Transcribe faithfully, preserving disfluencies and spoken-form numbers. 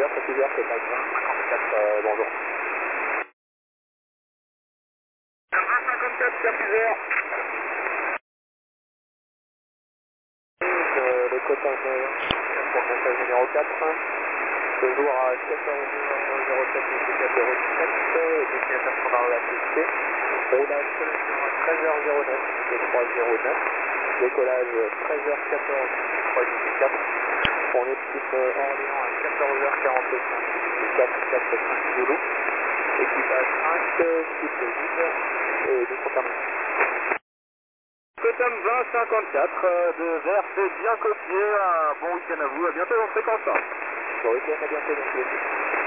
Préciseur, préciseur, c'est pas vingt cinquante-quatre, euh, bonjour. vingt cinquante-quatre, préciseur. Euh, le quota pour le message numéro quatre, toujours à quatorze heures zéro sept, vingt-quatre zéro sept, destination standard de la société, roulage sur treize heures zéro neuf, trois zéro neuf, décollage treize heures quatorze, trois quatre, on est type Orléans à quatorze heures quarante-cinq, quatre quatre cinq Zulu, équipage cinq, type vide, et nous confirmons. Totem vingt cinquante-quatre euh, de Vert, c'est bien copié, un bon week-end à vous, à bientôt dans Fréquence un. Bon week-end, à bientôt, merci beaucoup.